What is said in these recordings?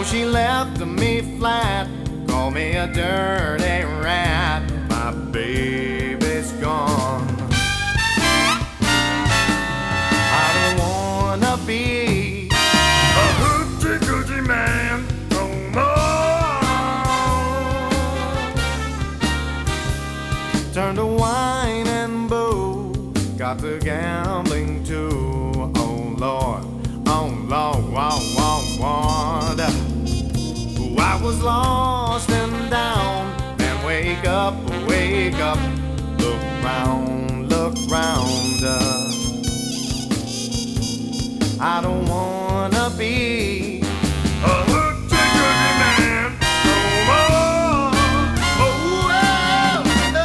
she left me flat, called me a dirty rat. My baby's gone. I don't wanna be a hoochie coochie man no more. Turned to wine and booze, got to gambling too. Oh Lord, oh Lord, Lord. I was lost and down, and wake up, look round, I don't wanna be a hoochie coochie man no more. Oh, well,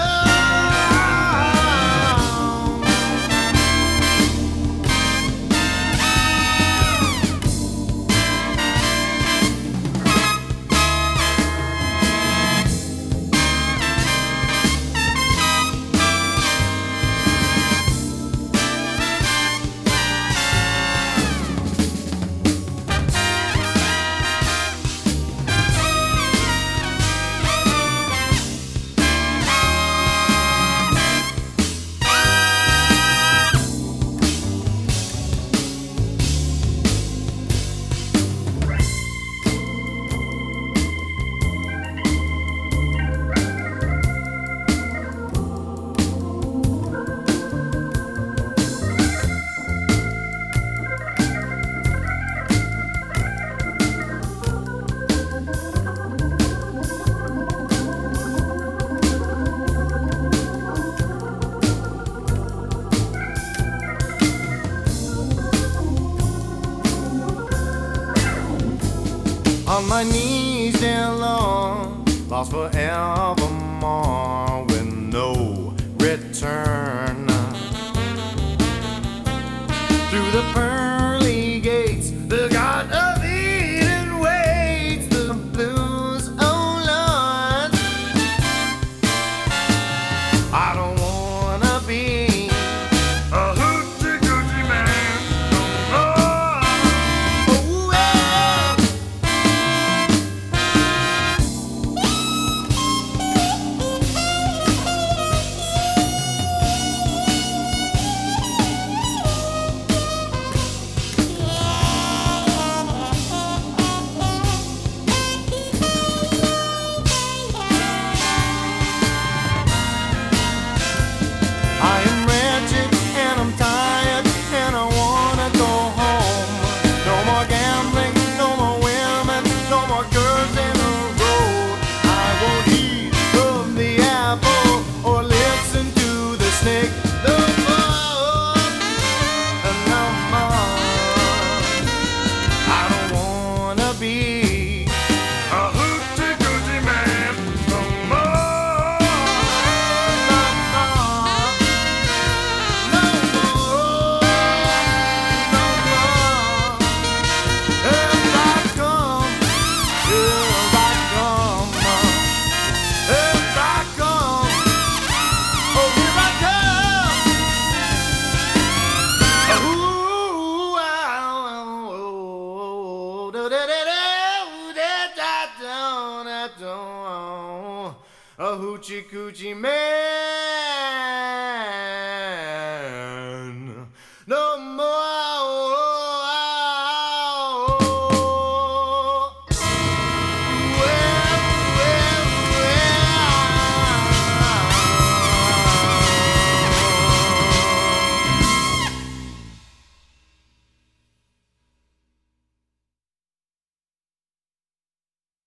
on my knees there long, lost forevermore with no return. Through the pearly gates, the Garden of Eden waits. The blues, oh Lord, I don't wanna be a hoochie coochie man no more. Oh, well. I am wretched and I'm tired and I wanna go home. No more gambling, no more women, no more girls in the road. I won't eat from the apple or listen to the snake no more. No more. I don't wanna be a hoochie coochie man no more. No more. No more, no more. Here I come, here I come, here I come, oh here I come. Ooh, do do do do, a hoochie coochie man.